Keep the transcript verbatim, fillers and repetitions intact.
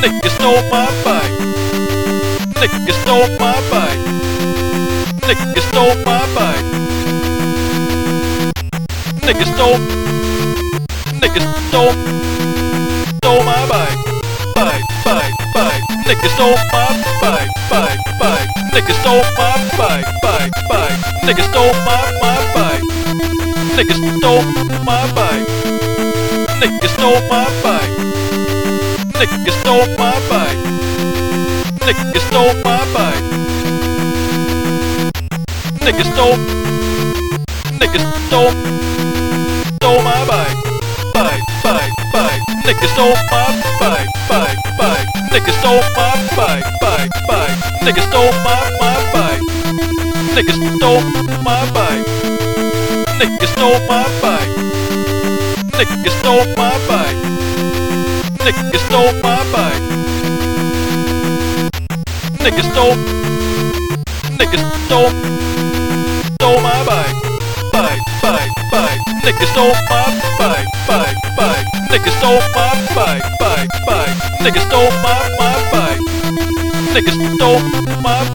Nigga stole my bike. Nigga stole my bike. Nigga stole my bike. Nigga stole. Nigga stole. Stole my bike. Bike, bike, bike. Nigga stole my bike. Bike, bike. Nigga stole my bike. Bike, bike. Nigga stole my my bike. Nigga stole my bike. Nigga stole my bike. Nigga stole my bike. Nigga stole my bike. Nigga stole. Nigga stole. Stole my bike. Bike, bike, bike. Nigga stole my bike. Bike, bike. Nigga stole my bike. Bike, bike. Nigga stole my my bike. Nigga stole my bike. Nigga stole my bike. Nigga stole my bike. Nigga stole my bike. Nigga stole. Nigga stole. Stole my bike. Bike, bike, bike. Nigga stole my bike. Bike, bike. Nigga stole my bike. Bike, bike. Nigga stole my my bike. Nigga stole my